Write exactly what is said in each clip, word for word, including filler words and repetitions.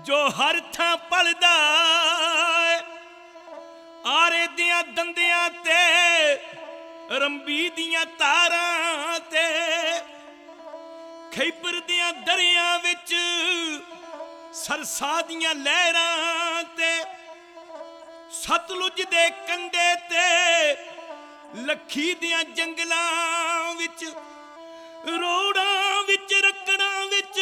जो हर थां पलदा आरे दियां दंदियां ते रंबी दियां तारां ते खैबर दियां दरियां विच सरसा दियां लहरां ते सतलुज दे कंढे ते लखी दियां जंगलां विच रोड़ां विच रकड़ां विच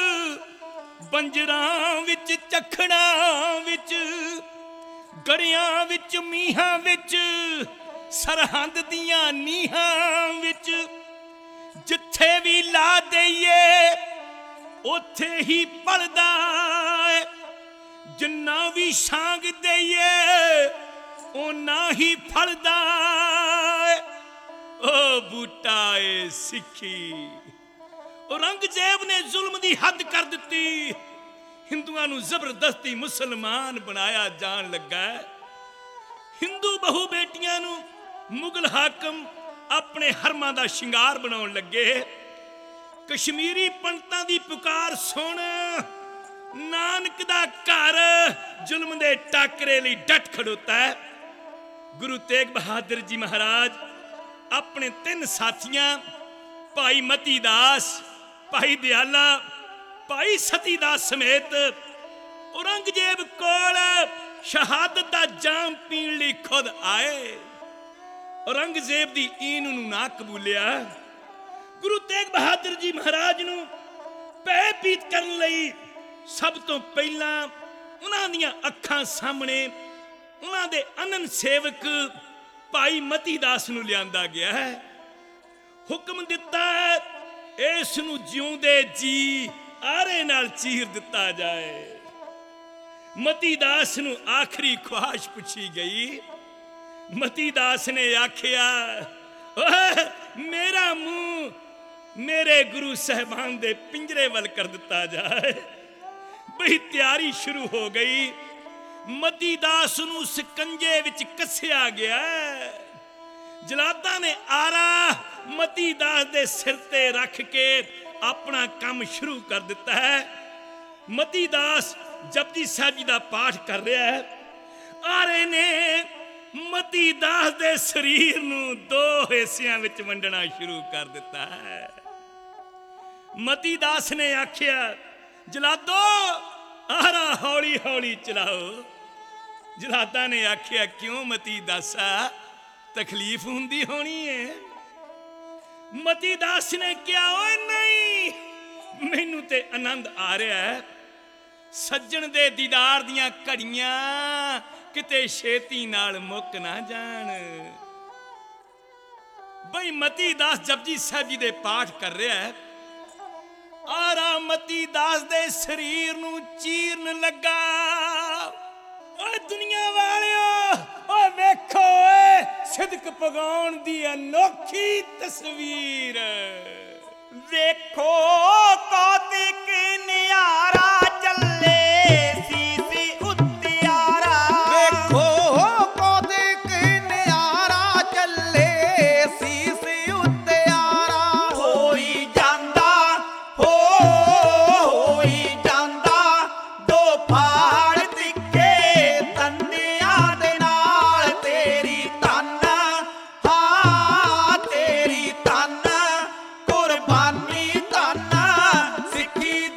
बंजरां विच चखड़ां विच गड़ियां विच मीहां विच सरहंद दियां नीहां विच जिथे भी ला दईए उथे ही पलदा जिन्ना भी छांग दईए ओना ही फलदा ओ बूटा ए सिक्खी। औरंगजेब ने जुल्म दी हद कर दिती, हिंदुआं नूं जबरदस्ती मुसलमान बनाया जान लगा। हिंदू बहु बेटियां नूं मुगल हाकम अपने हरमां दा शिंगार बनाउण लगे। कश्मीरी पंडितां दी पुकार सुन, नानक दा घर जुल्म दे टाकरे लई डट खड़ोता है। गुरु तेग बहादुर जी महाराज अपने तीन साथियां भाई मती दास, भाई दयाला, भाई सती दास समेत औरंगजेब कोल शहादत दा जाम पीण लई खुद आए। औरंगजेब दी ईन नूं ना कबूलिया। गुरु तेग बहादुर जी महाराज नूं भय भीत करन लई सब तो पहला उन्हां दियां अखां सामने उन्हां दे अनन सेवक भाई मती दास नूं लियांदा गया है। हुक्म दिता इस नूं जिउंदे जी आरे नाल चीर दिता जाए। मती दास नूं आखिरी ख्वाहिश पुछी गई। मती दास ने आखिया, मेरा मुंह मेरे गुरु साहबान दे पिंजरे वल कर दिता जाए। बड़ी तैयारी शुरू हो गई। मती दास नूं सिकंजे विच कसिया गया। जलादा ने आरा मती दास दे सिर ते रख के अपना काम शुरू कर दिता है। मती दास जपजी साहब जी दा पाठ कर रहा है। आरे ने मती दास दे शरीर नूं दो हिस्सियां विच वंडना शुरू कर दिता है। मती दास ने आखिया, जलादो आरा हौली हौली चलाओ। जलादा ने आखिया, क्यों मती दासा, तकलीफ हुंदी होनी है। मती दास ने कहा, ओए नहीं, मैनू ते आनंद आ रहा है। सज्जन दे दीदार दियां घड़ियां किते छेती नाल मुक ना जान। बई मती दास जपजी साहब जी दे पाठ कर रहा है। आरा मती दास दे शरीर नूं चीरन लगा। ओए दुनिया वालियो, ओए वेखो सिदक पगाउण दी अनोखी तस्वीर। वेखो कौतिक नियारा चले सीसी उत्तियारा। वेखो कौतिक नियारा चले सीसी उत्तियारा। होई जांदा हो होई जांदा दो फाड़ तिक्के तन्नियां दे नाल तेरी तन, हाँ तेरी तन कुर्बानी तन सिक्खी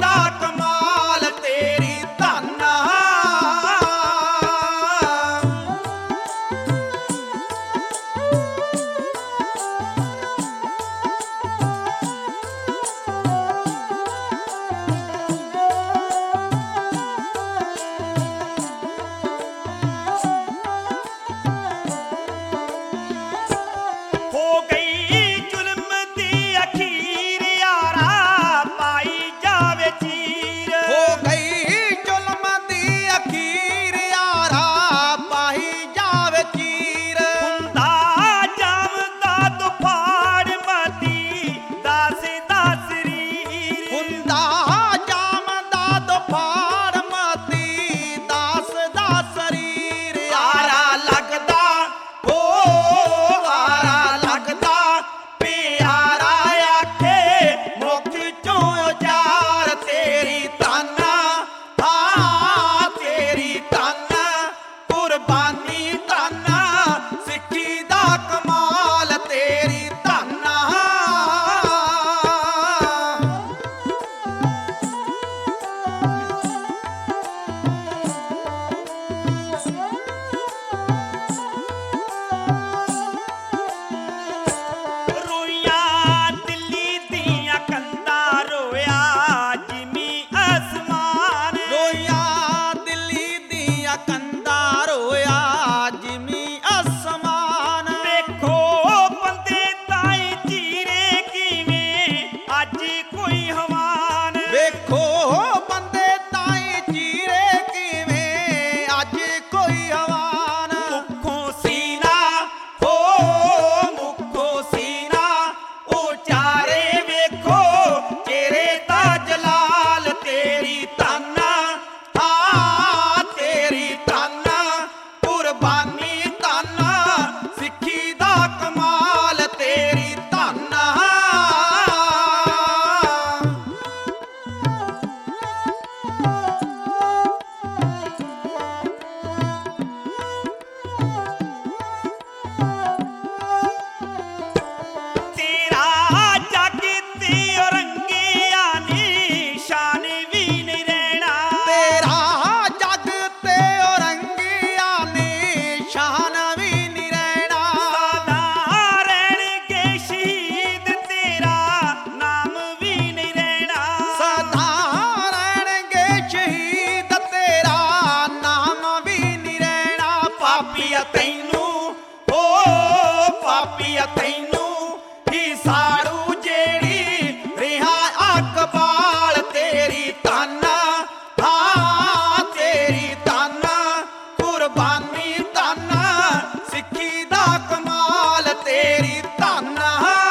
ਜੱਗ ਤੇ ਔਰੰਗਿਆ ਨਿਸ਼ਾਨ ਵੀ ਨਹੀਂ ਰਹਿਣਾ ਤੇਰਾ ਜੱਗ ਤੇ ਔਰੰਗਿਆ ਨਿਸ਼ਾਨ ਵੀ ਨਹੀਂ ਰਹਿਣਾ ਸਦਾ ਰਹਿਣਗੇ ਸ਼ਹੀਦ ਤੇਰਾ ਨਾਮ ਵੀ ਨਹੀਂ ਰਹਿਣਾ ਸਦਾ ਰਹਿਣਗੇ ਸ਼ਹੀਦ ਤੇਰਾ ਨਾਮ ਵੀ ਨਹੀਂ ਰਹਿਣਾ ਪਾਪੀਆ ਤੈਨੂੰ ਓ ਪਾਪੀਆ ਤੈਨੂੰ ਹੀ ਸਾੜੂ ਜਿਹੜੀ ਰਿਹਾ ਅਕਬਾਲ ਤੇਰੀ ਤਾਨਾ ਹਾਂ ਤੇਰੀ ਤਾਨਾ ਕੁਰਬਾਨੀ ਤਾਨਾ ਸਿੱਖੀ ਦਾ ਕਮਾਲ ਤੇਰੀ ਤਾਨਾ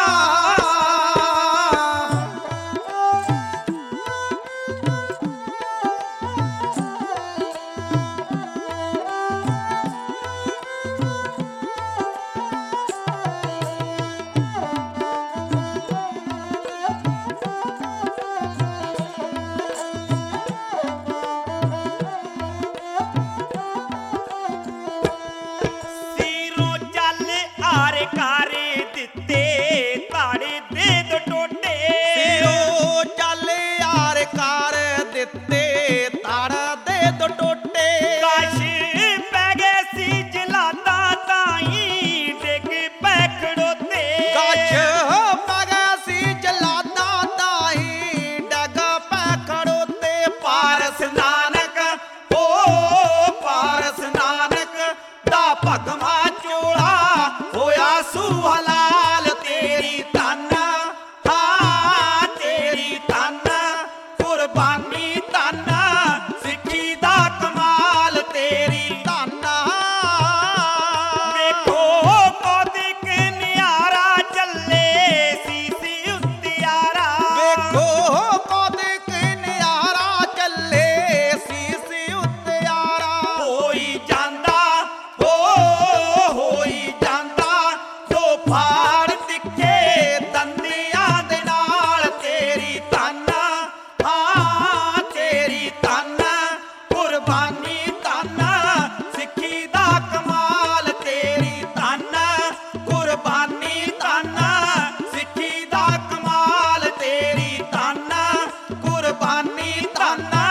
ਸੀਰੋਂ ਚੱਲ ਆਰੇ ਕਾਰੇ ਦਿੱਤੇ ਤਾੜੇ ਦੇ ਦੋ ਟੋਟੇ ਸਿਰੋਂ ਚੱਲ ਯਾਰ ਕਰ ਦਿੱਤੇ ਤੜ ਦੇ ਦੋ ਟੋਟੇ ਕਾਸ਼ ਪੈ ਗਏ ਸੀ ਜਲਾਦਾ ਤਾਈ ਡਿੱਗ ਪੈ ਖੜੋਤੇ ਕੱਛ ਪਗਾ ਸੀ ਜਲਾਦਾ ਤਾਈ ਡਗ ਪੈ ਖੜੋਤੇ ਪਾਰਸ ਨਾਨਕ ਓ ਪਾਰਸ ਨਾਨਕ ਦਾ ਭਗਵਾ ਚੋਲਾ ਹੋਇਆ ਸੁਹਲਾਲ ਤੇਰੀ ਤਾਨਾ ਹਾਂ ਤੇਰੀ ਤਾਨਾ ਕੁਰਬਾਨੀ ਤਾਨਾ ਸਿੱਖੀ ਦਾ ਕਮਾਲ ਤੇਰੀ ਤਾਨਾ ਵੇਖੋ ਕੌਤਿਕ ਨਿਆਰਾ ਚੱਲੇ ਸੀਸੀ ਉਤਿਆਰਾ ਵੇਖੋ ਕੌਤਿਕ ਨਿਆਰਾ ਚੱਲੇ ਸੀਸ ਉਤਿਆਰਾ ਹੋਈ ਜਾਂਦਾ ਹੋ ਹੋਈ ਜਾਂਦਾ ਦੋ ਫਾੜ ਤਿੱਖੇ ਦੰਦਿਆਂ ਦੇ ਨਾਲ ਤੇਰੀ ਤਾਨਾ ਹਾਂ ਤੇਰੀ ਤਾਨਾ ਕੁਰਬਾਨੀ ਤਾਨਾ ਸਿੱਖੀ ਦਾ ਕਮਾਲ ਤੇਰੀ ਤਾਨਾ ਕੁਰਬਾਨੀ ਤਾਨਾ ਸਿੱਖੀ ਦਾ ਕਮਾਲ ਤੇਰੀ ਤਾਨਾ ਕੁਰਬਾਨੀ ਤਾਨਾ